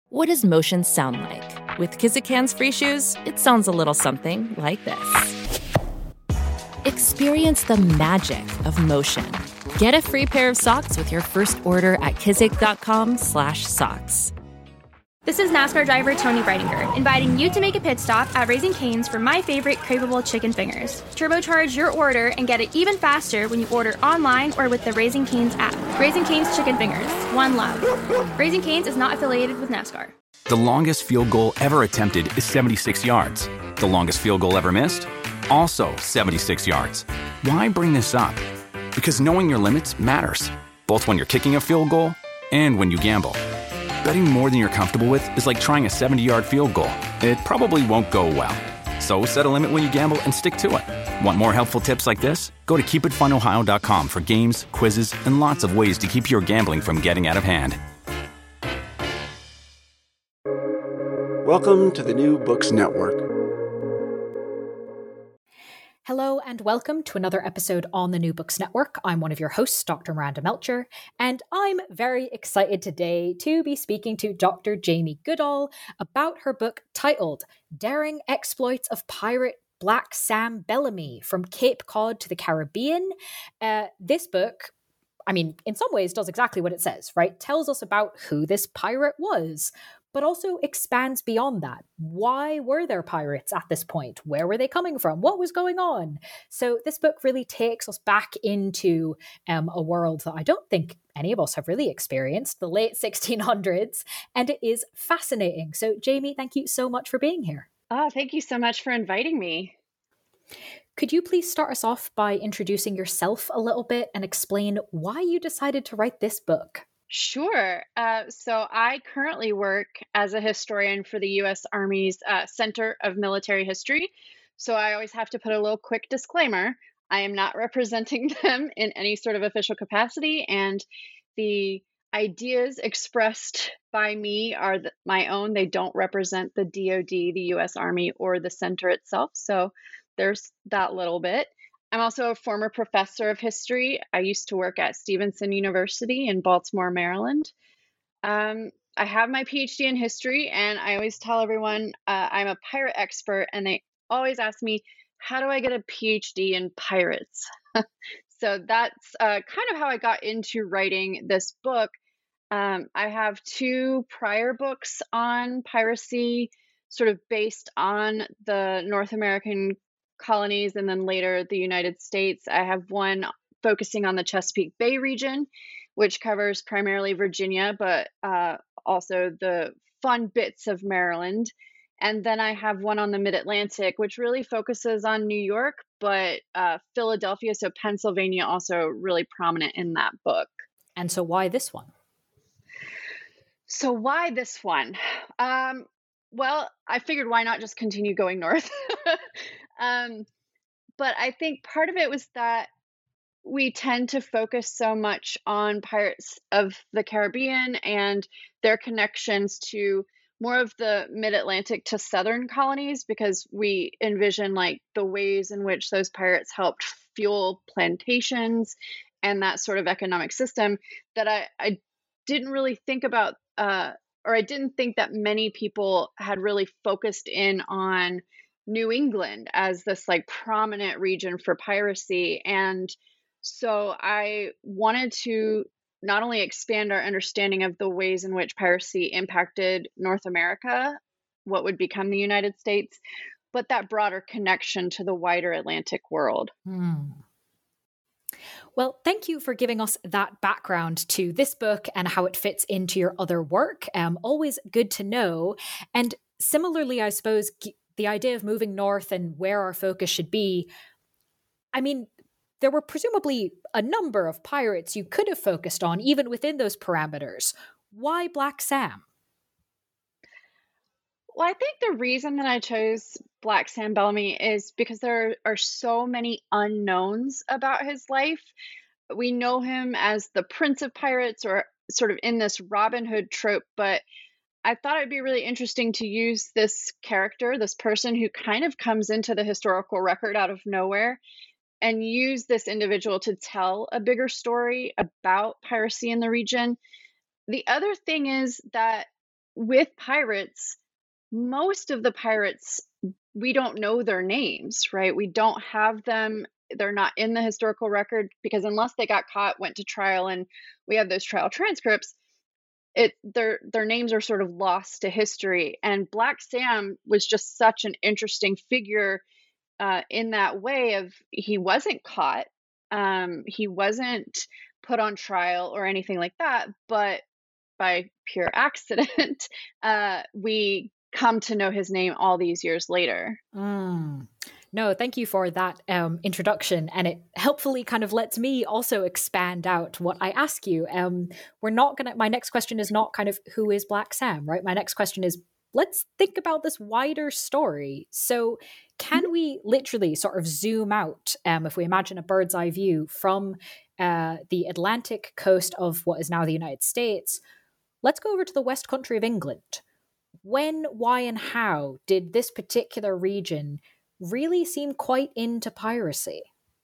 What does motion sound like? With Kizikans free shoes, it sounds a little something like this. Experience the magic of motion. Get a free pair of socks with your first order at kizik.com/socks. This is NASCAR driver Tony Breidinger, inviting you to make a pit stop at Raising Cane's for my favorite craveable chicken fingers. Turbocharge your order and get it even faster when you order online or with the Raising Cane's app. Raising Cane's Chicken Fingers. One love. Raising Cane's is not affiliated with NASCAR. The longest field goal ever attempted is 76 yards. The longest field goal ever missed? Also 76 yards. Why bring this up? Because knowing your limits matters, both when you're kicking a field goal and when you gamble. Betting more than you're comfortable with is like trying a 70-yard field goal. It probably won't go well. So set a limit when you gamble and stick to it. Want more helpful tips like this? Go to keepitfunohio.com for games, quizzes, and lots of ways to keep your gambling from getting out of hand. Welcome to the New Books Network. Hello and welcome to another episode on the New Books Network. I'm one of your hosts, Dr. Miranda Melcher, and I'm very excited today to be speaking to Dr. Jamie Goodall about her book titled Daring Exploits of Pirate Black Sam Bellamy from Cape Cod to the Caribbean. This book, in some ways does exactly what it says, right? Tells us about who this pirate was, but also expands beyond that. Why were there pirates at this point? Where were they coming from? What was going on? So this book really takes us back into a world that I don't think any of us have really experienced, the late 1600s, and it is fascinating. So Jamie, thank you so much for being here. Oh, thank you so much for inviting me. Could you please start us off by introducing yourself a little bit and explain why you decided to write this book? Sure. So I currently work as a historian for the U.S. Army's Center of Military History. So I always have to put a little quick disclaimer. I am not representing them in any sort of official capacity, and the ideas expressed by me are my own. They don't represent the DoD, the U.S. Army, or the center itself. So there's that little bit. I'm also a former professor of history. I used to work at Stevenson University in Baltimore, Maryland. I have my PhD in history, and I always tell everyone I'm a pirate expert, and they always ask me, how do I get a PhD in pirates? So that's kind of how I got into writing this book. I have two prior books on piracy, sort of based on the North American colonies and then later the United States. I have one focusing on the Chesapeake Bay region, which covers primarily Virginia, but also the fun bits of Maryland. And then I have one on the Mid-Atlantic, which really focuses on New York, but Philadelphia, so Pennsylvania, also really prominent in that book. And so why this one? So why this one? Well, I figured why not just continue going north? But I think part of it was that we tend to focus so much on pirates of the Caribbean and their connections to more of the mid-Atlantic to southern colonies, because we envision like the ways in which those pirates helped fuel plantations and that sort of economic system that I didn't really think about, or I didn't think that many people had really focused in on New England as this like prominent region for piracy. And so I wanted to not only expand our understanding of the ways in which piracy impacted North America, what would become the United States, but that broader connection to the wider Atlantic world. Well, thank you for giving us that background to this book and how it fits into your other work. Always good to know. And similarly, I suppose, the idea of moving north and where our focus should be, there were presumably a number of pirates you could have focused on, even within those parameters. Why Black Sam? Well, I think the reason that I chose Black Sam Bellamy is because there are so many unknowns about his life. We know him as the Prince of Pirates, or sort of in this Robin Hood trope, but I thought it'd be really interesting to use this character, this person who kind of comes into the historical record out of nowhere, and use this individual to tell a bigger story about piracy in the region. The other thing is that with pirates, most of the pirates, we don't know their names, right? We don't have them. They're not in the historical record because unless they got caught, went to trial, and we have those trial transcripts, their names are sort of lost to history. And Black Sam was just such an interesting figure in that way of he wasn't caught, he wasn't put on trial or anything like that, but by pure accident, we come to know his name all these years later. No, thank you for that introduction. And it helpfully kind of lets me also expand out what I ask you. My next question is not kind of who is Black Sam, right? My next question is, let's think about this wider story. So can we literally sort of zoom out, if we imagine a bird's eye view from the Atlantic coast of what is now the United States, let's go over to the West Country of England. When, why, and how did this particular region really seem quite into piracy?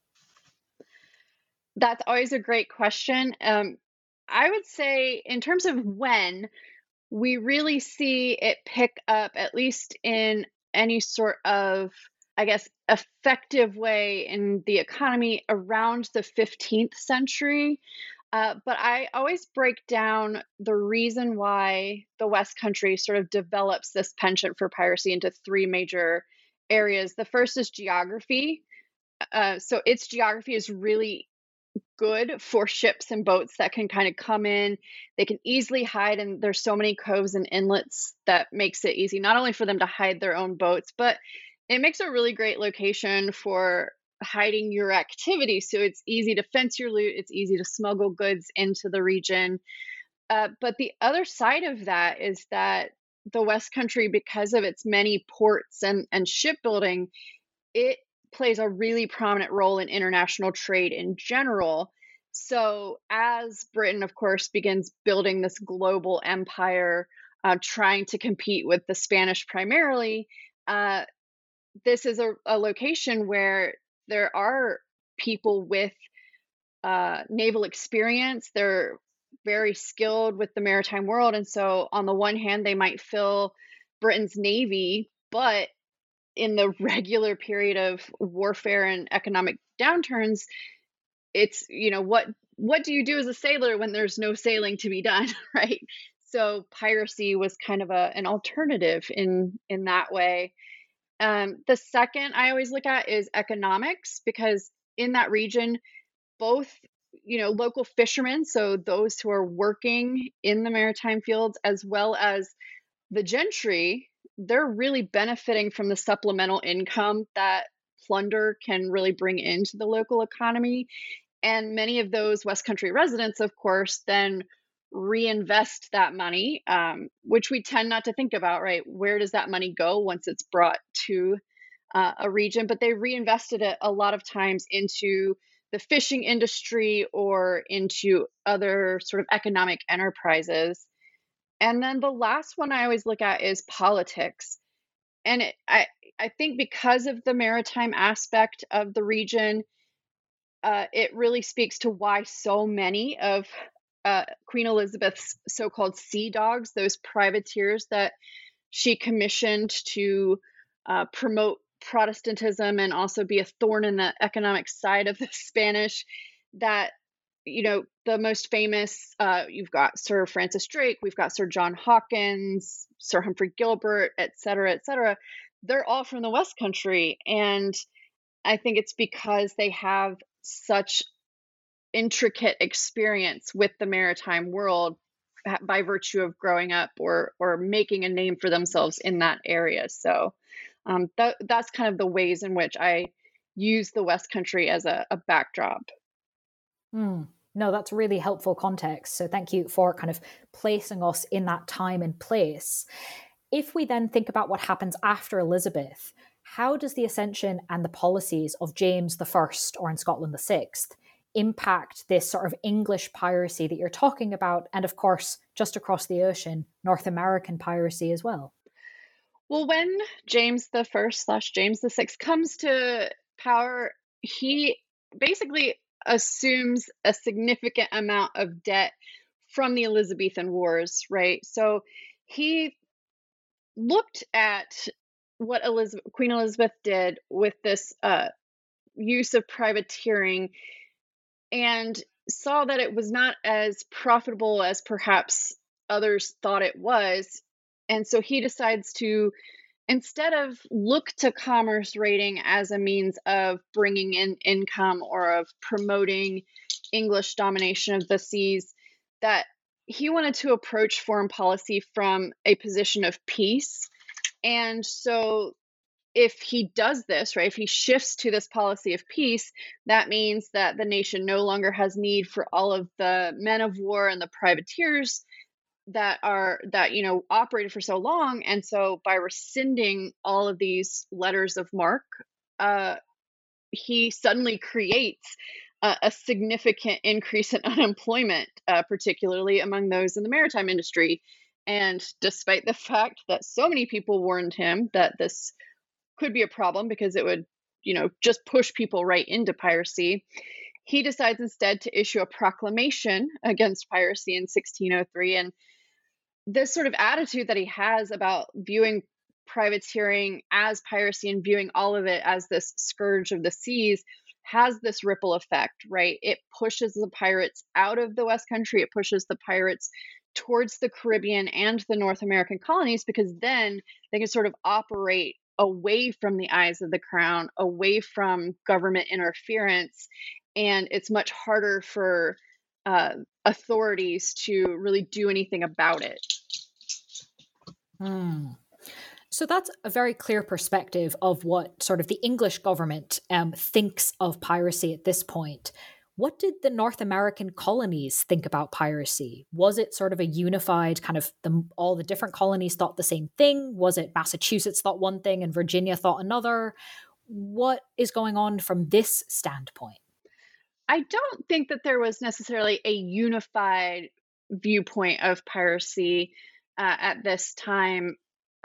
That's always a great question. I would say in terms of when, we really see it pick up, at least in any sort of, I guess, effective way in the economy around the 15th century. But I always break down the reason why the West Country sort of develops this penchant for piracy into three major areas. The first is geography. So its geography is really good for ships and boats that can kind of come in. They can easily hide, and there's so many coves and inlets that makes it easy, not only for them to hide their own boats, but it makes a really great location for hiding your activity. So it's easy to fence your loot. It's easy to smuggle goods into the region. But the other side of that is that the West Country, because of its many ports and shipbuilding, it plays a really prominent role in international trade in general. So as Britain, of course, begins building this global empire, trying to compete with the Spanish primarily, this is a location where there are people with naval experience. They're very skilled with the maritime world. And so on the one hand, they might fill Britain's navy, but in the regular period of warfare and economic downturns, it's, what do you do as a sailor when there's no sailing to be done, right? So piracy was kind of an alternative in that way. The second I always look at is economics, because in that region, both, local fishermen, so those who are working in the maritime fields, as well as the gentry, they're really benefiting from the supplemental income that plunder can really bring into the local economy. And many of those West Country residents, of course, then reinvest that money, which we tend not to think about, right? Where does that money go once it's brought to a region? But they reinvested it a lot of times into the fishing industry or into other sort of economic enterprises. And then the last one I always look at is politics. And I think because of the maritime aspect of the region, it really speaks to why so many of Queen Elizabeth's so-called sea dogs, those privateers that she commissioned to promote Protestantism and also be a thorn in the economic side of the Spanish, that, the most famous, you've got Sir Francis Drake, we've got Sir John Hawkins, Sir Humphrey Gilbert, et cetera, et cetera. They're all from the West Country. And I think it's because they have such intricate experience with the maritime world by virtue of growing up or making a name for themselves in that area. So that's kind of the ways in which I use the West Country as a backdrop. No, that's really helpful context. So thank you for kind of placing us in that time and place. If we then think about what happens after Elizabeth, how does the ascension and the policies of James I, or in Scotland VI, impact this sort of English piracy that you're talking about? And of course, just across the ocean, North American piracy as well. Well, when James I/James VI comes to power, he basically assumes a significant amount of debt from the Elizabethan Wars, right? So he looked at what Queen Elizabeth did with this use of privateering and saw that it was not as profitable as perhaps others thought it was. And so he decides to, instead of look to commerce rating as a means of bringing in income or of promoting English domination of the seas, that he wanted to approach foreign policy from a position of peace. And so if he does this, right, if he shifts to this policy of peace, that means that the nation no longer has need for all of the men of war and the privateers that operated for so long. And so by rescinding all of these letters of marque, he suddenly creates a significant increase in unemployment, particularly among those in the maritime industry. And despite the fact that so many people warned him that this could be a problem because it would, just push people right into piracy, he decides instead to issue a proclamation against piracy in 1603. And this sort of attitude that he has about viewing privateering as piracy and viewing all of it as this scourge of the seas has this ripple effect, right? It pushes the pirates out of the West Country. It pushes the pirates towards the Caribbean and the North American colonies, because then they can sort of operate away from the eyes of the crown, away from government interference. And it's much harder for authorities to really do anything about it. So that's a very clear perspective of what sort of the English government thinks of piracy at this point. What did the North American colonies think about piracy? Was it sort of a unified kind of all the different colonies thought the same thing? Was it Massachusetts thought one thing and Virginia thought another? What is going on from this standpoint? I don't think that there was necessarily a unified viewpoint of piracy at this time.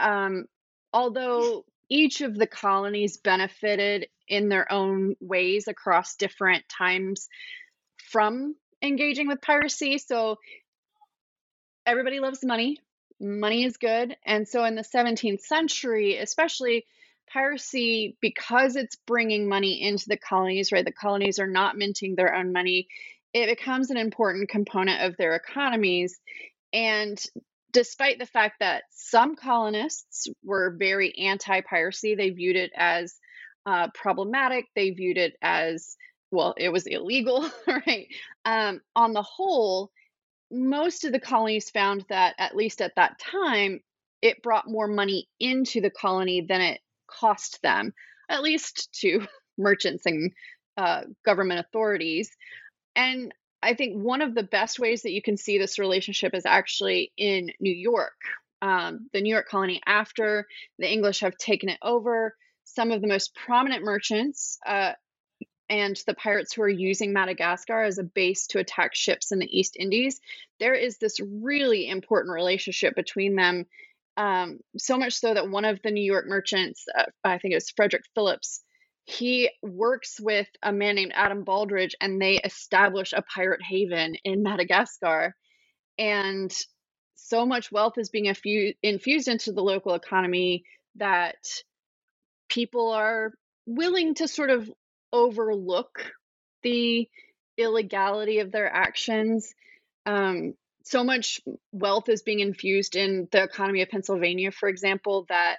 Although each of the colonies benefited in their own ways across different times from engaging with piracy. So everybody loves money. Money is good. And so in the 17th century, especially, piracy, because it's bringing money into the colonies, right? The colonies are not minting their own money. It becomes an important component of their economies. And despite the fact that some colonists were very anti-piracy, they viewed it as problematic. They viewed it as, well, it was illegal, right? On the whole, most of the colonies found that, at least at that time, it brought more money into the colony than it cost them, at least to merchants and government authorities. And I think one of the best ways that you can see this relationship is actually in New York. The New York colony, after the English have taken it over, some of the most prominent merchants and the pirates who are using Madagascar as a base to attack ships in the East Indies, there is this really important relationship between them. So much so that one of the New York merchants, I think it was Frederick Phillips, he works with a man named Adam Baldridge, and they establish a pirate haven in Madagascar. And so much wealth is being infused into the local economy that people are willing to sort of overlook the illegality of their actions. So much wealth is being infused in the economy of Pennsylvania, for example, that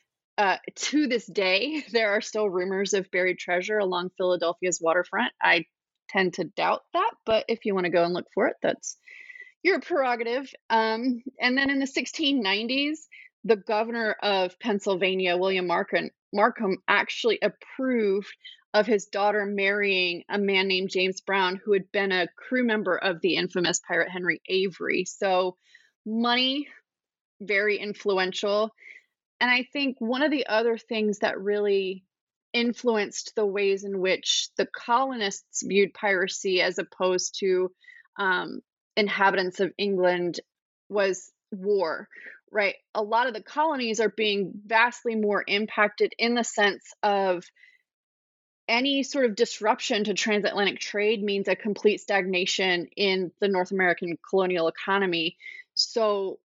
to this day, there are still rumors of buried treasure along Philadelphia's waterfront. I tend to doubt that, but if you want to go and look for it, that's your prerogative. And then in the 1690s, the governor of Pennsylvania, William Markham, actually approved of his daughter marrying a man named James Brown, who had been a crew member of the infamous pirate Henry Avery. So money, very influential. And I think one of the other things that really influenced the ways in which the colonists viewed piracy as opposed to inhabitants of England was war, right? A lot of the colonies are being vastly more impacted in the sense of any sort of disruption to transatlantic trade means a complete stagnation in the North American colonial economy. So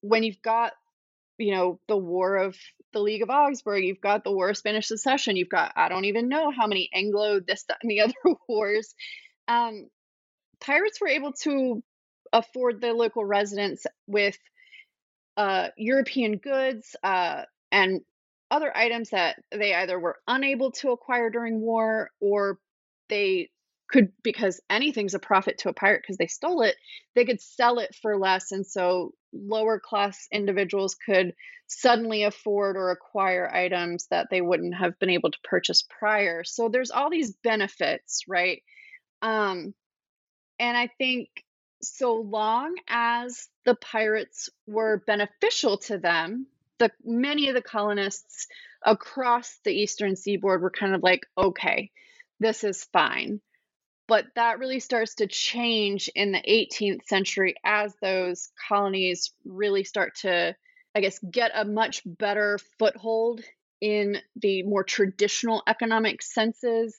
when you've got, the War of the League of Augsburg, you've got the War of Spanish Succession, you've got, I don't even know how many Anglo, this, that, and the other wars. Um, Pirates were able to afford the local residents with European goods and other items that they either were unable to acquire during war, or they could, because anything's a profit to a pirate because they stole it, they could sell it for less. And so lower class individuals could suddenly afford or acquire items that they wouldn't have been able to purchase prior. So there's all these benefits, right? Um, and I think so long as the pirates were beneficial to them, many of the colonists across the eastern seaboard were kind of like, okay, this is fine. But that really starts to change in the 18th century as those colonies really start to, I guess, get a much better foothold in the more traditional economic senses.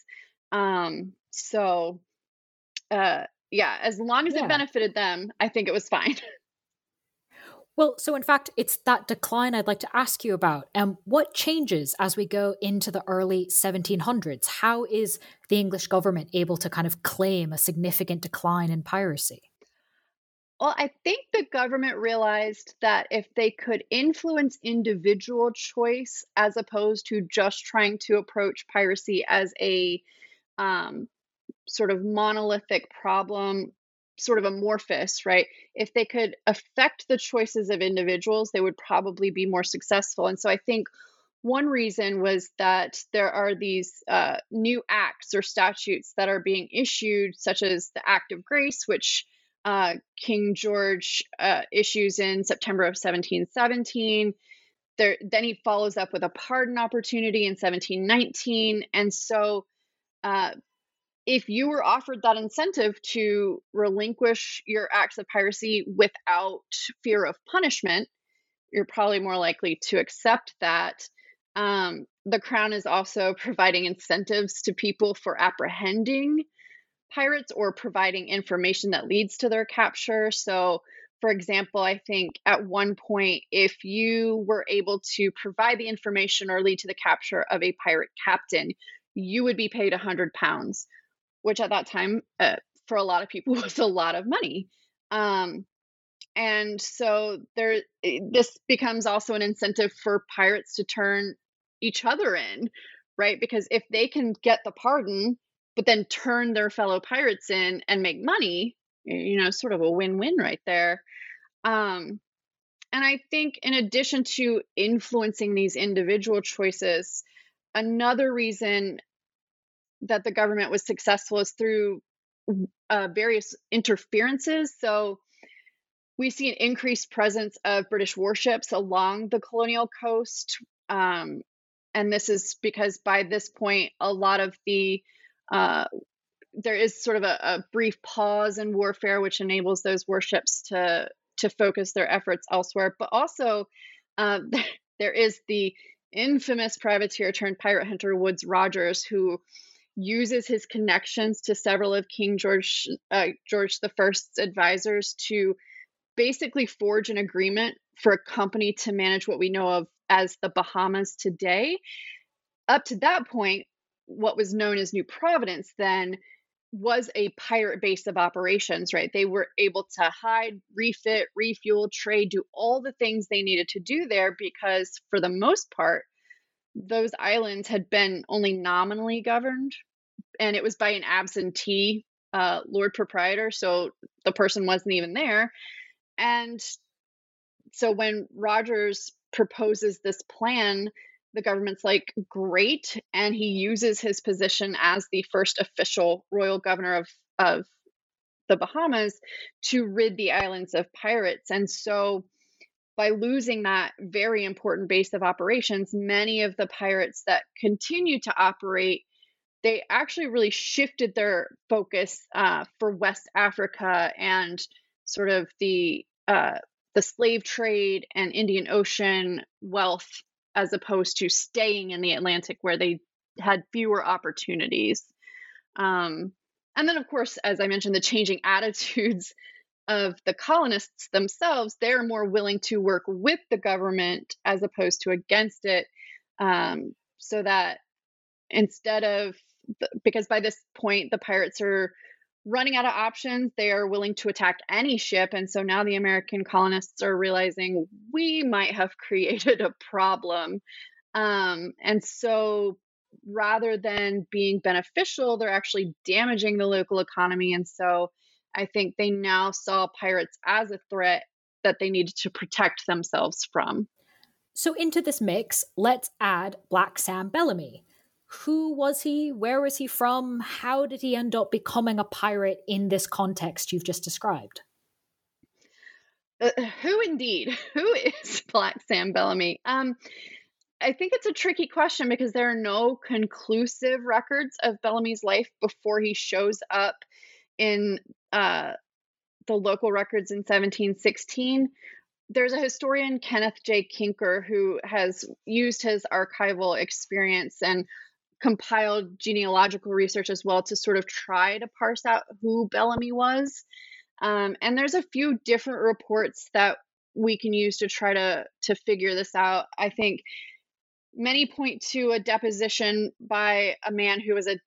Yeah, as long as it benefited them, I think it was fine. Well, so in fact, it's that decline I'd like to ask you about. What changes as we go into the early 1700s? How is the English government able to kind of claim a significant decline in piracy? Well, I think the government realized that if they could influence individual choice as opposed to just trying to approach piracy as a sort of monolithic problem, sort of amorphous, right? If they could affect the choices of individuals, they would probably be more successful. And so I think one reason was that there are these new acts or statutes that are being issued, such as the Act of Grace, which King George issues in September of 1717. Then he follows up with a pardon opportunity in 1719. And so if you were offered that incentive to relinquish your acts of piracy without fear of punishment, you're probably more likely to accept that. The Crown is also providing incentives to people for apprehending pirates or providing information that leads to their capture. So, for example, I think at one point, if you were able to provide the information or lead to the capture of a pirate captain, you would be paid £100, which at that time, for a lot of people, was a lot of money. And so this becomes also an incentive for pirates to turn each other in, right? Because if they can get the pardon, but then turn their fellow pirates in and make money, sort of a win-win right there. And I think in addition to influencing these individual choices, another reason that the government was successful is through various interferences. So we see an increased presence of British warships along the colonial coast. And this is because by this point, a lot of there is sort of a brief pause in warfare, which enables those warships to focus their efforts elsewhere. But also, there is the infamous privateer turned pirate hunter Woodes Rogers, who uses his connections to several of King George I's advisors to basically forge an agreement for a company to manage what we know of as the Bahamas today. Up to that point, what was known as New Providence then was a pirate base of operations, right? They were able to hide, refit, refuel, trade, do all the things they needed to do there because for the most part, those islands had been only nominally governed, and it was by an absentee Lord Proprietor, so the person wasn't even there. And so when Rogers proposes this plan, the government's like, great. And he uses his position as the first official royal governor of the Bahamas to rid the islands of pirates. And so by losing that very important base of operations, many of the pirates that continue to operate, they actually really shifted their focus for West Africa and sort of the slave trade and Indian Ocean wealth, as opposed to staying in the Atlantic where they had fewer opportunities. And then, of course, as I mentioned, the changing attitudes of the colonists themselves, they're more willing to work with the government as opposed to against it. So that instead of, because by this point, the pirates are running out of options, they are willing to attack any ship. And so now the American colonists are realizing we might have created a problem. And so rather than being beneficial, they're actually damaging the local economy. And so I think they now saw pirates as a threat that they needed to protect themselves from. So into this mix, let's add Black Sam Bellamy. Who was he? Where was he from? How did he end up becoming a pirate in this context you've just described? Who indeed? Who is Black Sam Bellamy? I think it's a tricky question because there are no conclusive records of Bellamy's life before he shows up in the local records in 1716. There's a historian, Kenneth J. Kinker, who has used his archival experience and compiled genealogical research as well to sort of try to parse out who Bellamy was. And there's a few different reports that we can use to try to figure this out. I think many point to a deposition by a man who was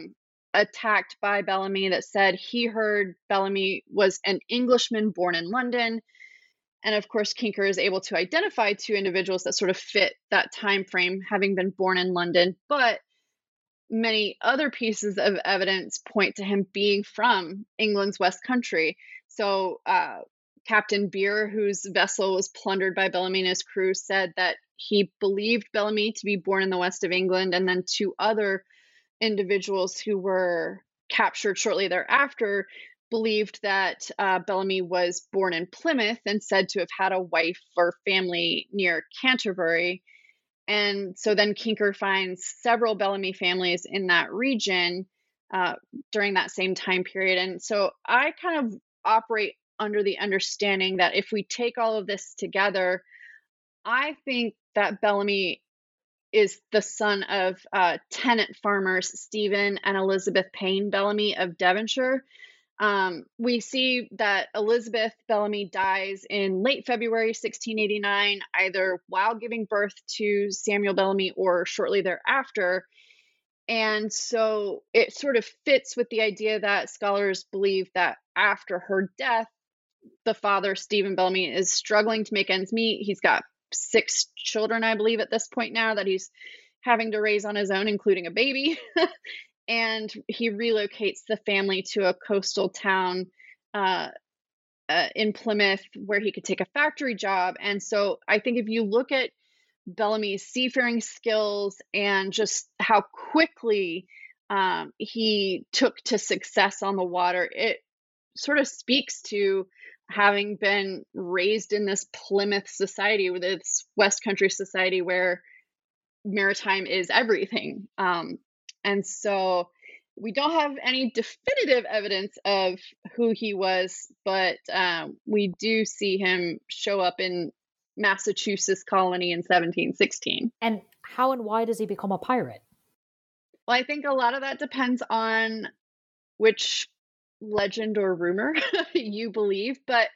attacked by Bellamy that said he heard Bellamy was an Englishman born in London. And of course, Kinker is able to identify two individuals that sort of fit that time frame, having been born in London. But many other pieces of evidence point to him being from England's West Country. So Captain Beer, whose vessel was plundered by Bellamy and his crew, said that he believed Bellamy to be born in the west of England. And then two other individuals who were captured shortly thereafter believed that Bellamy was born in Plymouth and said to have had a wife or family near Canterbury. And so then Kinker finds several Bellamy families in that region during that same time period. And so I kind of operate under the understanding that if we take all of this together, I think that Bellamy is the son of tenant farmers Stephen and Elizabeth Payne Bellamy of Devonshire. We see that Elizabeth Bellamy dies in late February 1689, either while giving birth to Samuel Bellamy or shortly thereafter. And so it sort of fits with the idea that scholars believe that after her death, the father, Stephen Bellamy, is struggling to make ends meet. He's got 6 children, I believe, at this point now that he's having to raise on his own, including a baby. And he relocates the family to a coastal town in Plymouth where he could take a factory job. And so I think if you look at Bellamy's seafaring skills and just how quickly he took to success on the water, it sort of speaks to having been raised in this Plymouth society, with this West Country society where maritime is everything. And so we don't have any definitive evidence of who he was, but we do see him show up in Massachusetts colony in 1716. And how and why does he become a pirate? Well, I think a lot of that depends on which legend or rumor you believe, but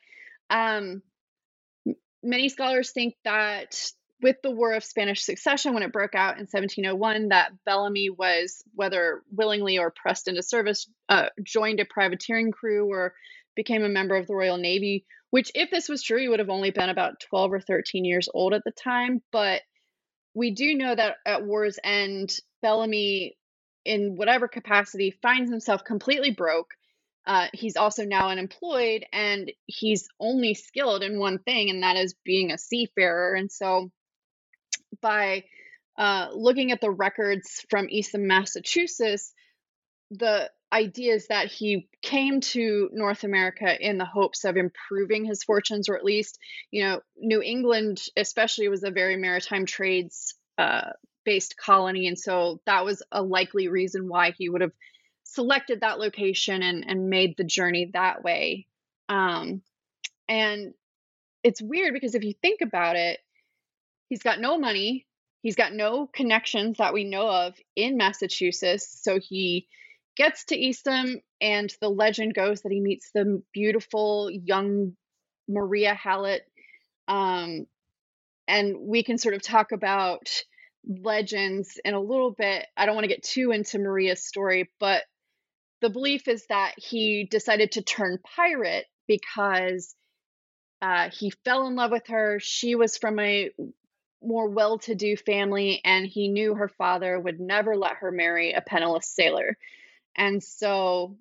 many scholars think that with the War of Spanish Succession, when it broke out in 1701, that Bellamy was, whether willingly or pressed into service, joined a privateering crew or became a member of the Royal Navy, which, if this was true, he would have only been about 12 or 13 years old at the time. But we do know that at war's end, Bellamy, in whatever capacity, finds himself completely broke. He's also now unemployed, and he's only skilled in one thing, and that is being a seafarer. And so by looking at the records from Eastham, Massachusetts, the idea is that he came to North America in the hopes of improving his fortunes, or at least, New England especially was a very maritime trades based colony. And so that was a likely reason why he would have selected that location and made the journey that way. And it's weird because if you think about it, he's got no money. He's got no connections that we know of in Massachusetts. So he gets to Eastham, and the legend goes that he meets the beautiful young Maria Hallett. And we can sort of talk about legends in a little bit. I don't want to get too into Maria's story, but the belief is that he decided to turn pirate because he fell in love with her. She was from a more well-to-do family, and he knew her father would never let her marry a penniless sailor. And so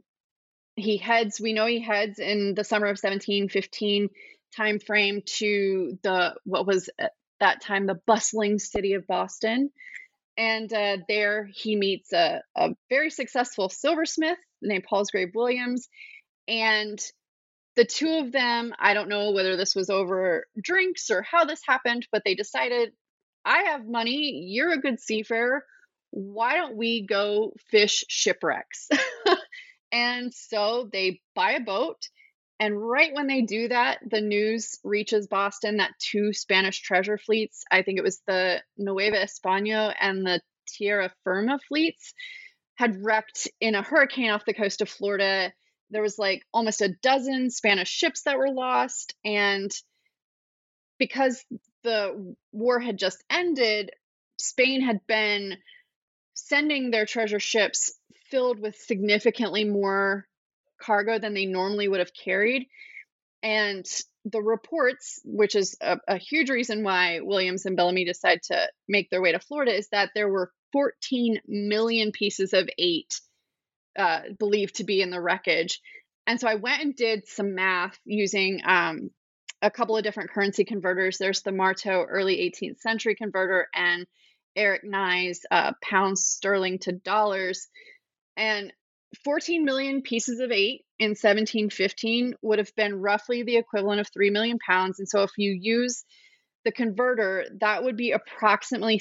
we know he heads in the summer of 1715 time frame to what was at that time the bustling city of Boston. And there he meets a very successful silversmith named Palsgrave Williams. And the two of them, I don't know whether this was over drinks or how this happened, but they decided, I have money, you're a good seafarer, why don't we go fish shipwrecks? And so they buy a boat, and right when they do that, the news reaches Boston that two Spanish treasure fleets, I think it was the Nueva España and the Tierra Firma fleets, had wrecked in a hurricane off the coast of Florida. There was like almost a dozen Spanish ships that were lost. And because the war had just ended, Spain had been sending their treasure ships filled with significantly more cargo than they normally would have carried. And the reports, which is a huge reason why Williams and Bellamy decide to make their way to Florida, is that there were 14 million pieces of eight believed to be in the wreckage. And so I went and did some math using a couple of different currency converters. There's the Marteau early 18th century converter and Eric Nye's pounds sterling to dollars. And 14 million pieces of eight in 1715 would have been roughly the equivalent of 3 million pounds. And so if you use the converter, that would be approximately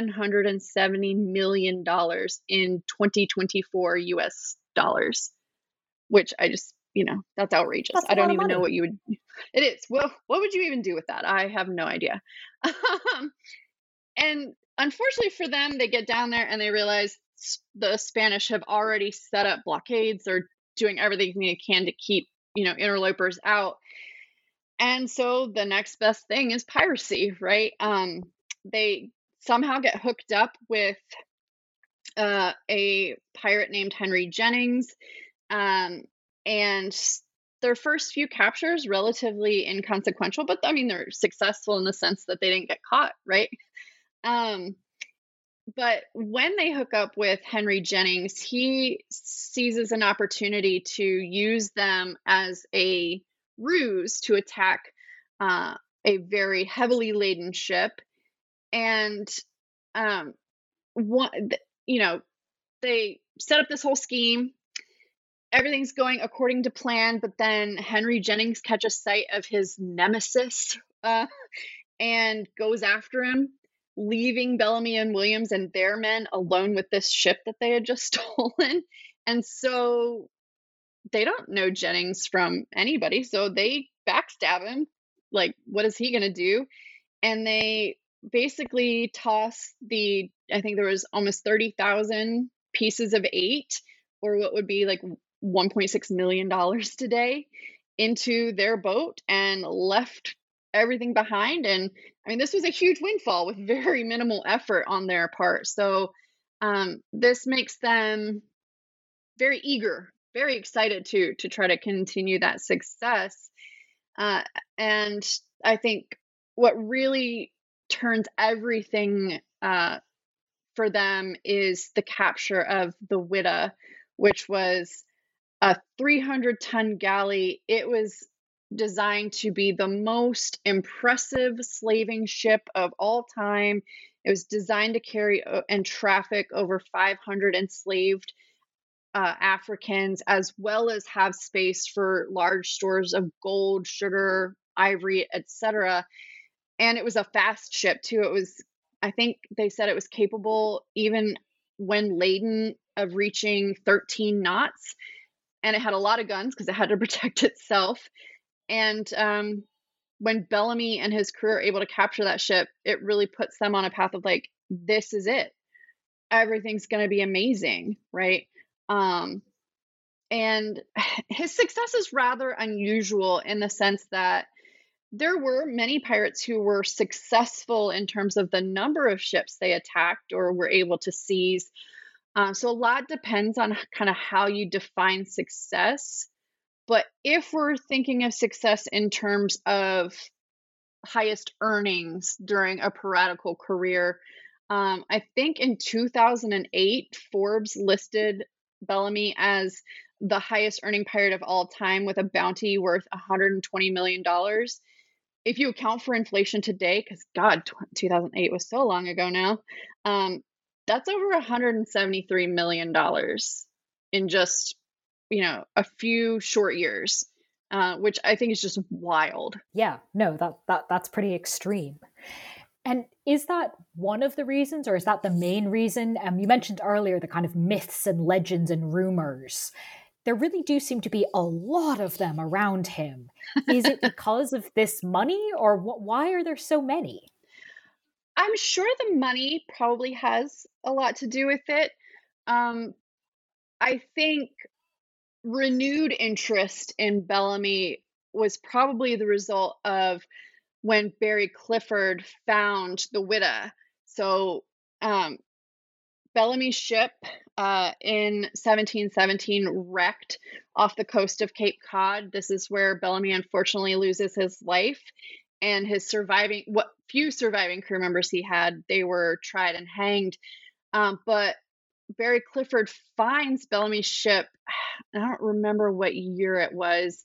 $770 million in 2024 US dollars, which I just, that's outrageous. That's I don't even know what you would, it is. Well, what would you even do with that? I have no idea. And unfortunately for them, they get down there and they realize the Spanish have already set up blockades. They're doing everything they can to keep, interlopers out. And so the next best thing is piracy, right? They somehow get hooked up with a pirate named Henry Jennings. And their first few captures, relatively inconsequential, but I mean, they're successful in the sense that they didn't get caught, right? But when they hook up with Henry Jennings, he seizes an opportunity to use them as a ruse to attack a very heavily laden ship. And they set up this whole scheme. Everything's going according to plan, but then Henry Jennings catches sight of his nemesis and goes after him, leaving Bellamy and Williams and their men alone with this ship that they had just stolen. And so they don't know Jennings from anybody, so they backstab him. Like, what is he going to do? And they basically toss I think there was almost 30,000 pieces of eight, or what would be like $1.6 million today, into their boat and left everything behind. And I mean, this was a huge windfall with very minimal effort on their part. So this makes them very eager, very excited to try to continue that success. And I think what really turns everything for them is the capture of the Whydah, which was a 300-ton galley. It was designed to be the most impressive slaving ship of all time. It was designed to carry and traffic over 500 enslaved Africans, as well as have space for large stores of gold, sugar, ivory, etc. And it was a fast ship too. It was, I think they said it was capable, even when laden, of reaching 13 knots. And it had a lot of guns because it had to protect itself. And when Bellamy and his crew are able to capture that ship, it really puts them on a path of like, this is it. Everything's going to be amazing, right? Um, and his success is rather unusual in the sense that there were many pirates who were successful in terms of the number of ships they attacked or were able to seize. So a lot depends on kind of how you define success. But if we're thinking of success in terms of highest earnings during a piratical career, I think in 2008, Forbes listed Bellamy as the highest earning pirate of all time with a bounty worth $120 million. If you account for inflation today, because God, 2008 was so long ago now, that's over $173 million in just, a few short years, which I think is just wild. Yeah, no, that's pretty extreme. And is that one of the reasons, or is that the main reason? You mentioned earlier the kind of myths and legends and rumors. There really do seem to be a lot of them around him. Is it because of this money, or why are there so many? I'm sure the money probably has a lot to do with it. Um, I think renewed interest in Bellamy was probably the result of when Barry Clifford found the Whydah. So Bellamy's ship in 1717 wrecked off the coast of Cape Cod. This is where Bellamy unfortunately loses his life, and his what few surviving crew members he had, they were tried and hanged. But Barry Clifford finds Bellamy's ship. I don't remember what year it was,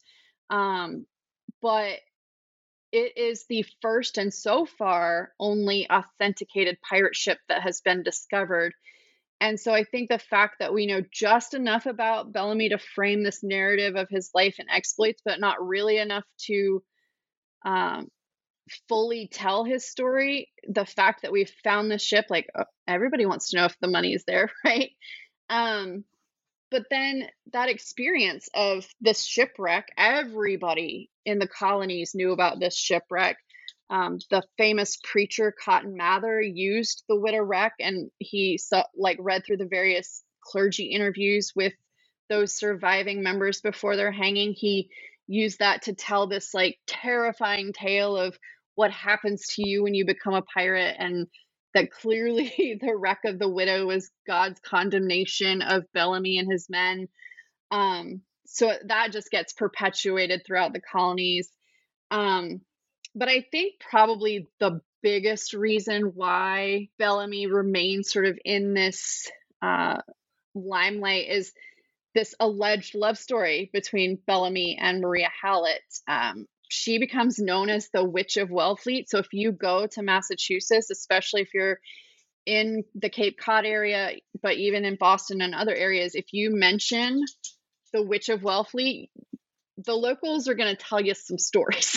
but it is the first and so far only authenticated pirate ship that has been discovered. And so I think the fact that we know just enough about Bellamy to frame this narrative of his life and exploits, but not really enough to fully tell his story, the fact that we've found this ship, like everybody wants to know if the money is there, right? But then that experience of this shipwreck, everybody in the colonies knew about this shipwreck. The famous preacher Cotton Mather used the Whydah wreck, and he read through the various clergy interviews with those surviving members before their hanging. He used that to tell this terrifying tale of what happens to you when you become a pirate, and that clearly the wreck of the Whydah was God's condemnation of Bellamy and his men. So that just gets perpetuated throughout the colonies. But I think probably the biggest reason why Bellamy remains sort of in this limelight is this alleged love story between Bellamy and Maria Hallett. She becomes known as the Witch of Wellfleet. So if you go to Massachusetts, especially if you're in the Cape Cod area, but even in Boston and other areas, if you mention the Witch of Wellfleet, the locals are going to tell you some stories.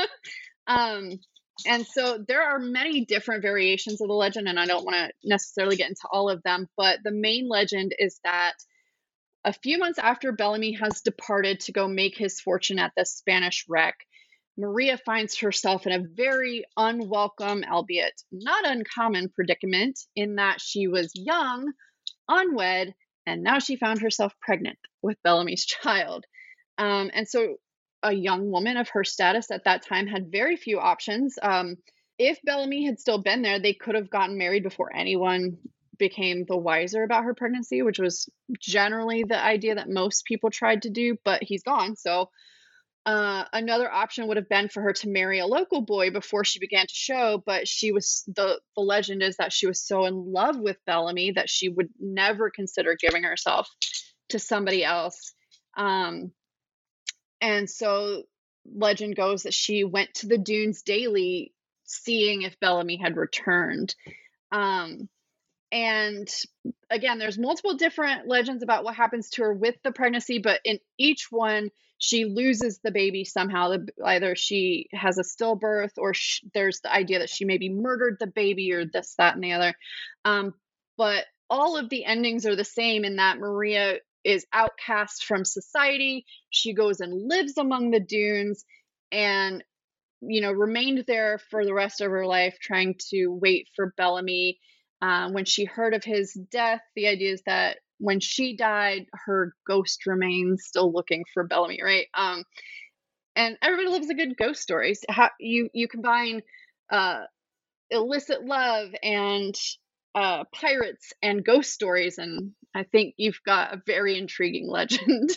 And so there are many different variations of the legend, and I don't want to necessarily get into all of them, but the main legend is that a few months after Bellamy has departed to go make his fortune at the Spanish wreck, Maria finds herself in a very unwelcome, albeit not uncommon predicament, in that she was young, unwed, and now she found herself pregnant with Bellamy's child. And so a young woman of her status at that time had very few options. If Bellamy had still been there, they could have gotten married before anyone became the wiser about her pregnancy, which was generally the idea that most people tried to do, but he's gone. So another option would have been for her to marry a local boy before she began to show, but the legend is that she was so in love with Bellamy that she would never consider giving herself to somebody else. And so legend goes that she went to the dunes daily, seeing if Bellamy had returned. And again, there's multiple different legends about what happens to her with the pregnancy, but in each one, she loses the baby somehow. Either she has a stillbirth, or there's the idea that she maybe murdered the baby, or this, that, and the other. But all of the endings are the same in that Maria is outcast from society. She goes and lives among the dunes and, remained there for the rest of her life, trying to wait for Bellamy. When she heard of his death, the idea is that when she died, her ghost remains still looking for Bellamy, right? And everybody loves a good ghost stories. How you combine uh, illicit love and pirates and ghost stories, and I think you've got a very intriguing legend.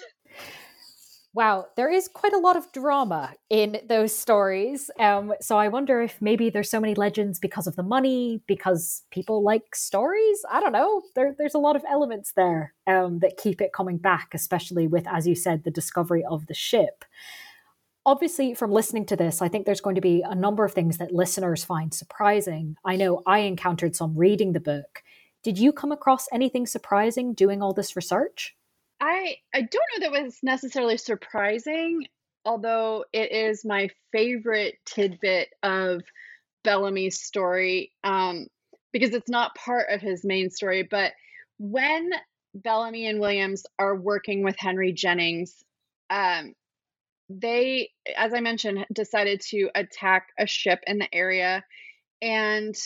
Wow, there is quite a lot of drama in those stories. So I wonder if maybe there's so many legends because of the money, because people like stories. I don't know. There's a lot of elements there that keep it coming back, especially with, as you said, the discovery of the ship. Obviously, from listening to this, I think there's going to be a number of things that listeners find surprising. I know I encountered some reading the book. Did you come across anything surprising doing all this research? I don't know that was necessarily surprising, although it is my favorite tidbit of Bellamy's story, because it's not part of his main story. But when Bellamy and Williams are working with Henry Jennings, um, they, as I mentioned, decided to attack a ship in the area. And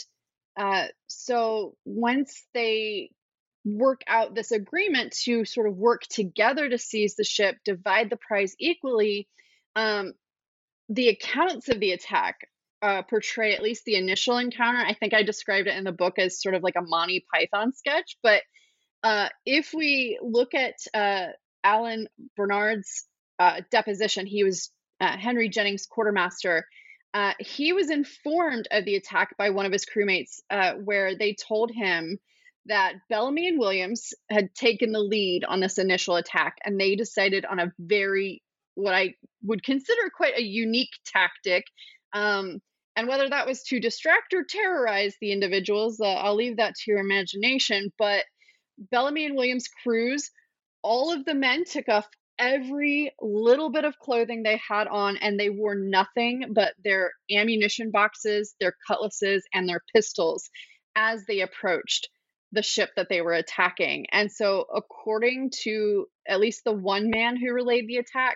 so once they work out this agreement to sort of work together to seize the ship, divide the prize equally, um, the accounts of the attack portray at least the initial encounter. I think I described it in the book as sort of like a Monty Python sketch. But if we look at Alan Bernard's deposition, he was Henry Jennings' quartermaster. He was informed of the attack by one of his crewmates, where they told him that Bellamy and Williams had taken the lead on this initial attack, and they decided on a very, what I would consider quite a unique tactic. And whether that was to distract or terrorize the individuals, I'll leave that to your imagination. But Bellamy and Williams' crews, all of the men took off every little bit of clothing they had on, and they wore nothing but their ammunition boxes, their cutlasses, and their pistols as they approached the ship that they were attacking. And so, according to at least the one man who relayed the attack,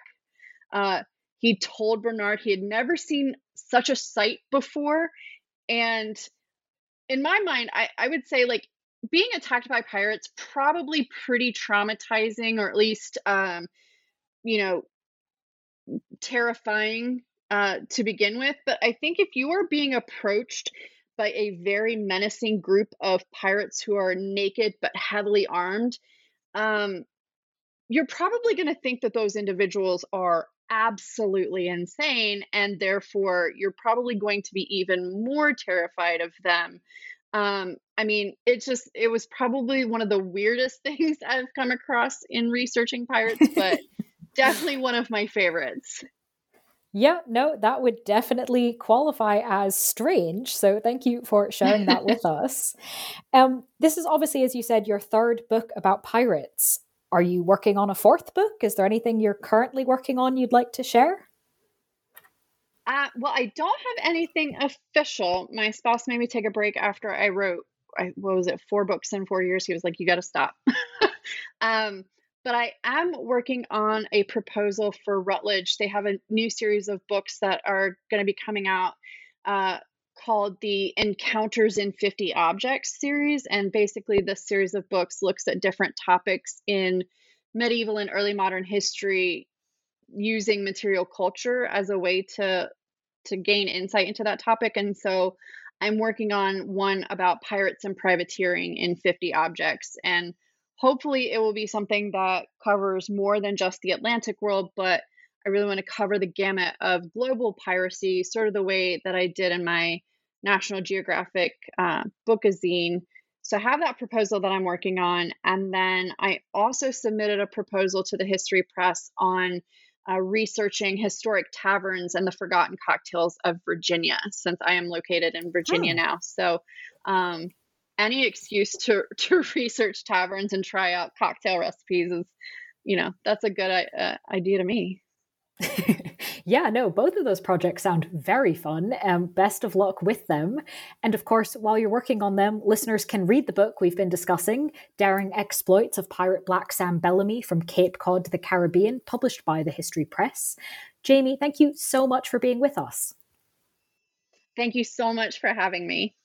he told Bernard he had never seen such a sight before. And in my mind, I would say, like, being attacked by pirates, probably pretty traumatizing, or at least you know, terrifying to begin with. But I think if you are being approached by a very menacing group of pirates who are naked but heavily armed, you're probably going to think that those individuals are absolutely insane, and therefore you're probably going to be even more terrified of them. I mean, it was probably one of the weirdest things I've come across in researching pirates, but definitely one of my favorites. Yeah, no, that would definitely qualify as strange. So thank you for sharing that with us. This is obviously, as you said, your third book about pirates. Are you working on a fourth book? Is there anything you're currently working on you'd like to share? Well, I don't have anything official. My spouse made me take a break after I wrote, what was it, 4 books in 4 years. He was like, you got to stop. But I am working on a proposal for Routledge. They have a new series of books that are going to be coming out called the Encounters in 50 Objects series. And basically, this series of books looks at different topics in medieval and early modern history, using material culture as a way to gain insight into that topic. And so I'm working on one about pirates and privateering in 50 objects. And hopefully it will be something that covers more than just the Atlantic world, but I really want to cover the gamut of global piracy, sort of the way that I did in my National Geographic bookazine. So I have that proposal that I'm working on. And then I also submitted a proposal to the History Press on researching historic taverns and the forgotten cocktails of Virginia, since I am located in Virginia now. So any excuse to research taverns and try out cocktail recipes is, that's a good idea to me. Yeah, no, both of those projects sound very fun. Best of luck with them. And of course, while you're working on them, listeners can read the book we've been discussing, Daring Exploits of Pirate Black Sam Bellamy from Cape Cod to the Caribbean, published by the History Press. Jamie, thank you so much for being with us. Thank you so much for having me.